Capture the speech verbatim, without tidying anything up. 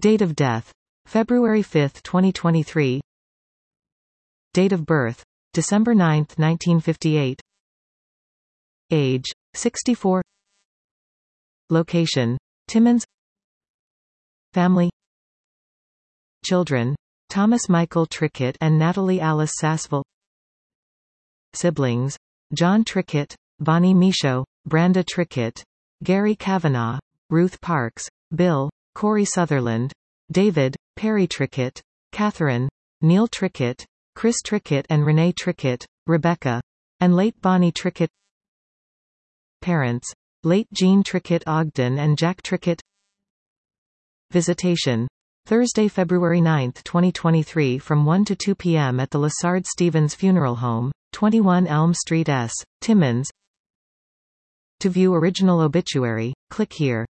Date of death: February fifth, twenty twenty-three. Date of birth: December ninth, nineteen fifty-eight. Age: sixty-four. Location: Timmins. Family: Children: Thomas Michael Trickett and Natalie Alice Sassville. Siblings: John Trickett, Bonnie Michaud, Branda Trickett, Gary Kavanaugh, Ruth Parks, Bill, Corey Sutherland, David, Perry Trickett, Catherine, Neil Trickett, Chris Trickett and Renee Trickett, Rebecca, and late Bonnie Trickett. Parents: late Jean Trickett Ogden and Jack Trickett. Visitation: Thursday, February ninth, twenty twenty-three from one to two p m at the Lassard Stevens Funeral Home, twenty-one Elm Street S, Timmins. To view original obituary, click here.